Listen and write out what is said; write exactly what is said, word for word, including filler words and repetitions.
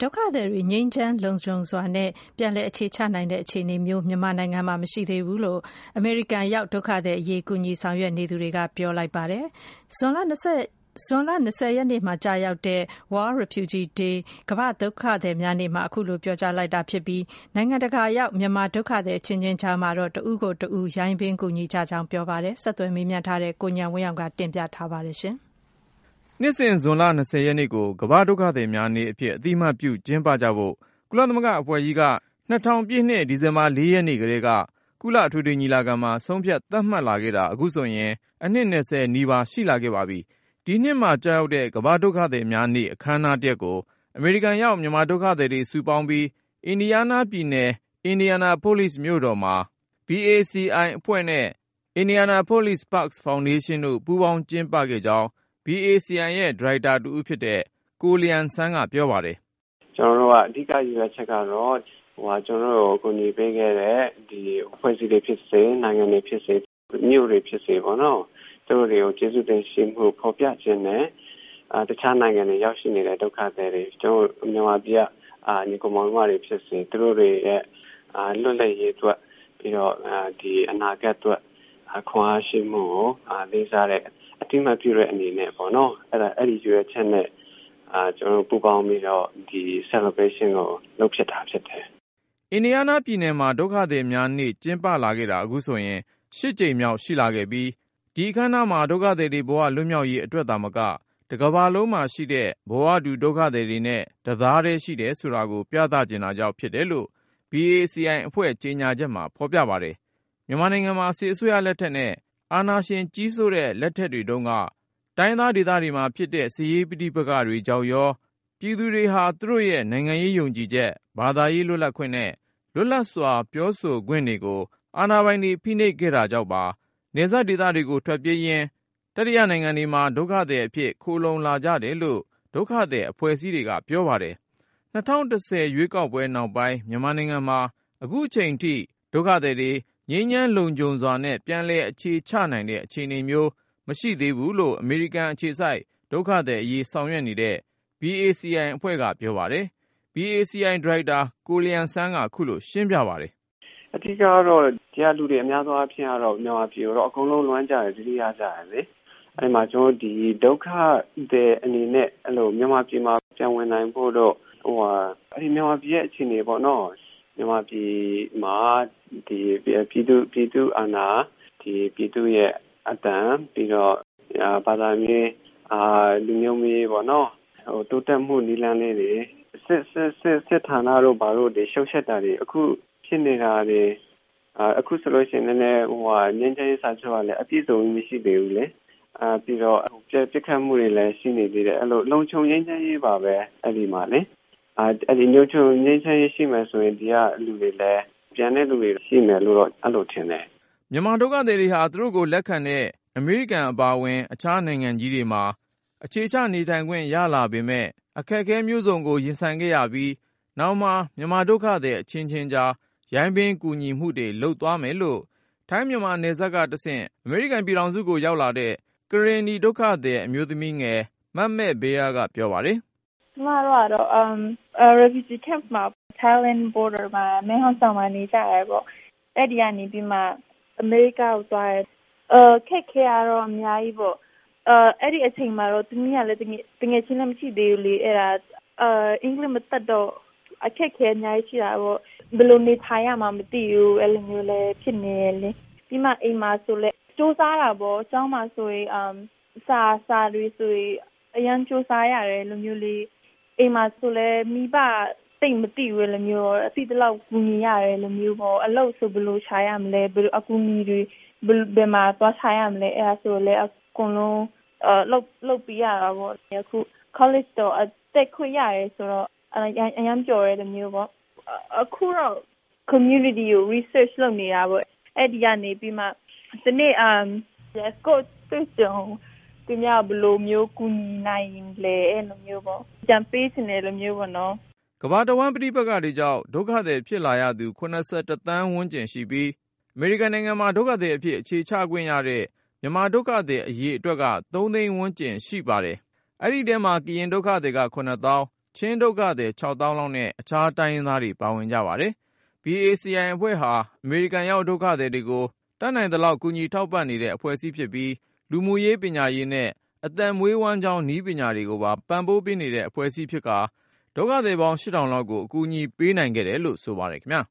ဒုက္ခသည်တွေငြိမ်းချမ်းလုံခြုံစွာနဲ့ပြန်လည်အခြေချနိုင်တဲ့အခြေအနေမျိုးမြန်မာနိုင်ငံမှာမရှိသေးဘူးလို့အမေရိကန်ရောက်ဒုက္ခသည်အရေးကူညီဆောင်ရွက်နေသူတွေကပြောလိုက်ပါတယ်။ဇွန်လ၂၀ရက်နေ့မှာကြာရောက်တဲ့ World Refugee Day ကမ္ဘာ့ဒုက္ခသည်များနေ့မှာအခုလိုပြောကြားလိုက်တာဖြစ်ပြီးနိုင်ငံတကာရောက်မြန်မာဒုက္ခသည်အချင်းချင်းကြားမှာတော့တဦးကိုတဦးရိုင်းပင်းကူညီကြကြောင်းပြောပါတယ်။ဆက်သွယ်မေးမြန်းထားတဲ့ကိုဉာဏ်ဝင်းအောင်ကတင်ပြထားပါတယ်ရှင်။နှစ်စဉ်ဇွန်လ၂၀ရက်နေ့ကိုကမ္ဘာ့ဒုက္ခသည်များနေ့အဖြစ်အသိအမှတ်ပြုကျင်းပကြဖို့ကုလသမဂ္ဂအဖွဲ့ကြီးက၂၀၀၀ပြည့်နှစ်ဒီဇင်ဘာ၄ရက်နေ့ကတည်းကကုလအထွေထွေညီလာခံမှာဆုံးဖြတ်သတ်မှတ်လာခဲ့တာအခုဆိုရင်အနှစ်၂၀နီးပါးရှိလာခဲ့ပါပြီ။ဒီနှစ်မှာကြာရောက်တဲ့ကမ္ဘာ့ဒုက္ခသည်များနေ့အခမ်းအနားတစ်ရပ်ကိုအမေရိကန်ရောက်မြန်မာဒုက္ခသည်တွေစုပေါင်းပြီးအင်ဒီယားနားပြည်နယ်အင်ဒီယာနာပိုလိစ်မြို့တော်မှာ ဘီ အေ စီ အိုင် အဖွဲ့နဲ့ Indianapolis Parks Foundation တို့ပူးပေါင်းကျင်းပခဲ့ကြောင်း ဘီ အေ စီ အိုင် ရဲ့ဒါရိုက်တာတူဦးဖြစ်တဲ့ကိုလျံဆန်းကပြောပါတယ်။ကျွန်တော်တို့ကအဓိကရည်ရွယ်ချက်ကတော့ဟိုကျွန်တော်တို့ကိုနေပေးခဲ့တဲ့ဒီအဖွဲ့အစည်းတွေဖြစ်စေနိုင်ငံတွေဖြစ်စေမြို့တွေဖြစ်စေပေါ့နော်သူတို့တွေကိုကျေးဇူးတင်ရှိမှုဖော်ပြခြင်းနဲ့အာတခြားနိုင်ငံတွေရောက်ရှိနေတဲ့ဒုက္ခသည်တွေကျွန်တော်မြန်မာပြည်အာညီကောင်မောင်မတွေဖြစ်စေသူတို့တွေရဲ့အာလွတ်လပ်ရေးအတွက်ပြီးတော့အာဒီအနာဂတ်အတွက်ခွန်အားရှိမှုကိုအာလေးစားတဲ့အတိမတ်ပြုတဲ့အနေနဲ့ပေါ့နော်အဲ့ဒါအဲ့ဒီရွေးချက်နဲ့အာကျွန်တော်ပူပေါင်းပြီးတော့ဒီ celebration ကိုလုပ်ဖြစ်တာဖြစ်တယ်။အင်ဒီယားနားပြည်နယ်မှာဒုက္ခသည်များနေ့ကျင်းပလာခဲ့တာအခုဆိုရင်ရှစ်ကြိမ်မြောက်ရှိလာခဲ့ပြီးဒီအခမ်းအနားမှာဒုက္ခသည်တွေဘဝလွတ်မြောက်ရေးအတွက်သာမကတကမ္ဘာလုံးမှာရှိတဲ့ဘဝတူဒုက္ခသည်တွေနဲ့တသားတည်းရှိတယ်ဆိုတာကိုပြသကျင်တာကြောင့်ဖြစ်တယ်လို့ ဘီ အေ စီ အိုင် အဖွဲ့ကြေညာချက်မှာဖော်ပြပါတယ်။မြန်မာနိုင်ငံမှာစစ်အစိုးရလက်ထက်နဲ့အာဏာရှင်ကြီးစိုးတဲ့လက်ထက်တွေတုန်းကတိုင်းသားဒေသတွေမှာဖြစ်တဲ့စစ်ရေးပဋိပက္ခတွေကြောင့်ရောပြည်သူတွေဟာသူတို့ရဲ့နိုင်ငံရေးယုံကြည်ချက်ဘာသာရေးလွတ်လပ်ခွင့်နဲ့လွတ်လပ်စွာပြောဆိုခွင့်တွေကိုအာဏာပိုင်တွေဖိနှိပ်ခဲ့တာကြောင့်ပါနယ်စပ်ဒေသတွေကိုထွက်ပြေးရင်းတတိယနိုင်ငံတွေမှာဒုက္ခသည်အဖြစ်ခိုလှုံလာကြတယ်လို့ဒုက္ခသည်အဖွဲ့အစည်းတွေကပြောပါတယ်။၂၀၁၀ရွေးကောက်ပွဲနောက်ပိုင်းမြန်မာနိုင်ငံမှာအခုချိန်ထိဒုက္ခသည်တွေငြိမ်းချမ်းလုံခြုံစွာနဲ့ပြန်လည်အခြေချနိုင်တဲ့အခြေအနေမျိုးမရှိသေးဘူးလို့အမေရိကန်အခြေစိုက်ဒုက္ခသည်အရေးဆောင်ရွက်နေတဲ့ ဘီ အေ စီ အိုင် အဖွဲ့ကပြောပါတယ်။ ဘီ အေ စီ အိုင် ဒါရိုက်တာကိုလျံဆန်းကခုလိုရှင်းပြပါတယ်။အဓိကတော့တရားလူတွေအများသောအားဖြင့်ကတော့မြန်မာပြည်တော့အကုန်လုံးလွမ်းကြတယ်ဒီရကြတယ်လေ။အဲဒီမှာကျွန်တော်ဒီဒုက္ခတဲ့အနေနဲ့အဲ့လိုမြန်မာပြည်မှာပြန်ဝင်နိုင်ဖို့တော့ဟိုဟာအဲဒီမြန်မာပြည်ရဲ့အခြေအနေပေါ့နော်မြန်မာပြည်မှာဒီပြည်သူပြည်သူအာဏာဒီပြည်သူရဲ့အတန်ပြီးတော့ဘာသာမျိုးအာလူမျိုးမျိုးပေါ့နော်ဟိုတိုးတက်မှုနည်းလမ်းလေးတွေစစ်စစ်စစ်စစ်ဌာနတို့ဘာလို့ဒီရှုပ်ချက်တာတွေအခုဖြစ်နေတာတွေအခုဆိုလို့ရှိရင်လည်းဟိုဟာငင်းချရေးစာချုပ်ကလည်းအပြည့်စုံမရှိသေးဘူးလေအာပြီးတော့ပြပြခတ်မှုတွေလည်းရှိနေသေးတယ်အဲ့လိုလုံခြုံငင်းချရေးပါပဲအဲ့ဒီမှာလေအာအဲ့ဒီလုံခြုံငင်းချရေးရှိမှဆိုရင်ဒီကလူတွေလည်းပြန်တဲ့လူတွေရှိမယ်လို့တော့အဲ့လိုထင်တယ်မြန်မာဒုက္ခသည်တွေဟာသူတို့ကိုလက်ခံတဲ့အမေရိကန်အပါအဝင်အခြားနိုင်ငံကြီးတွေမှာအခြေချနေထိုင်ခွင့်ရလာပေမဲ့အခက်အခဲမျိုးစုံကိုရင်ဆိုင်ခဲ့ရပြီးနောက်မှမြန်မာဒုက္ခသည်အချင်းချင်းကြားရိုင်းပင်းကူညီမှုတွေလုပ်သွားမယ်လို့ထိုင်းမြန်မာနယ်စပ်ကတဆင့်အမေရိကန်ပြည်ထောင်စုကိုရောက်လာတဲ့ကရင်နီဒုက္ခသည်အမျိုးသမီးငယ်မတ်မဲ့ဘေးယားကပြောပါတယ်။ကျမတို့ကတော့ um refugee camp မှာ Thailand border မှာမဲဟောင်ဆောင်မှာနေကြရပေါ့။အဲ့ဒီကနေပြီးမှအမေရိကကိုသွားတယ်။အဲခက်ခဲရတော့အများကြီးပေါ့။အဲအဲ့ဒီအချိန်မှာတော့သူမကလည်းတကယ်တကယ်ချင်းလည်းမရှိသေးဘူးလေ။အဲ့ဒါအဲအင်္ဂလိပ်မတတ်တော့အခက်ခဲအများကြီးရှိတာပေါ့။ဘယ်လိုနေထိုင်ရမှမသိဘူးအဲ့လိုမျိုးလည်းဖြစ်နေလေ။ပြီးမှအိမ်မှာဆိုလဲစူးစမ်းတာပေါ့။ကျောင်းမှာဆိုရင် um စာစာတွေဆိုရင်အရင်စူးစမ်းရတယ်လိုမျိုးလေးအိမ်မှာဆိုလဲမိဘတိတ်မသိဘူးလိုမျိုးအသိတလောက်ကူညီရတယ်လိုမျိုးပေါ့အလုပ်ဆိုဘယ်လိုခြားရမလဲဘယ်လိုအကူအညီတွေဘယ်မှာသွားခြားရမလဲအဲ့ဒါဆိုလဲအကုန်လုံးအလုပ်လုပ်ပြရတာပေါ့အခု college တော့အသက်ခွင့်ရတယ်ဆိုတော့အရင်အရင်ကြော်ရတဲ့မျိုးပေါ့အခုတော့ community ကို research လုပ်နေတာပေါ့အဲ့ဒီကနေပြီးမှဒီနေ့ um yes go တွေ့ကြုံဒီမြောက်ဘလိုမျိုးကူညီနိုင်လဲအဲ့လိုမျိုးပေါ့ကြံပေးချင်တယ်လိုမျိုးပေါ့နော်ကမ္ဘာတဝန်းပဋိပက္ခတွေကြောင့်ဒုက္ခသည်ဖြစ်လာရသူခုနှစ်ဆယ့်တစ်သန်းဝန်းကျင်ရှိပြီးအမေရိကန်နိုင်ငံမှာဒုက္ခသည်အဖြစ်အခြေချခွင့်ရတဲ့မြန်မာဒုက္ခသည်အရေးအတွက်ကသုံးသိန်းဝန်းကျင်ရှိပါတယ်။အဲ့ဒီထဲမှာကရင်ဒုက္ခသည်ကခုနှစ်သောင်းချင်းဒုက္ခသည် ခြောက်သောင်းလောက်နဲ့အခြားတိုင်းရင်းသားတွေပါဝင်ကြပါတယ်။ ဘီ အေ စီ အိုင် အဖွဲ့ဟာအမေရိကန်ရောက်ဒုက္ခသည်တွေကိုတတ်နိုင်သလောက်ကူညီထောက်ပံ့နေတဲ့အဖွဲ့အစည်းဖြစ်ပြီးလူမှုရေးပညာရေးနဲ့အသက်မွေးဝမ်းကျောင်းနည်းပညာတွေကိုပါပံ့ပိုးပေးနေတဲ့အဖွဲ့အစည်းဖြစ်ကာဒုက္ခသည်ပေါင်းရှစ်ထောင်လောက်ကိုအကူအညီပေးနိုင်ခဲ့တယ်လို့ဆိုပါတယ်ခင်ဗျာ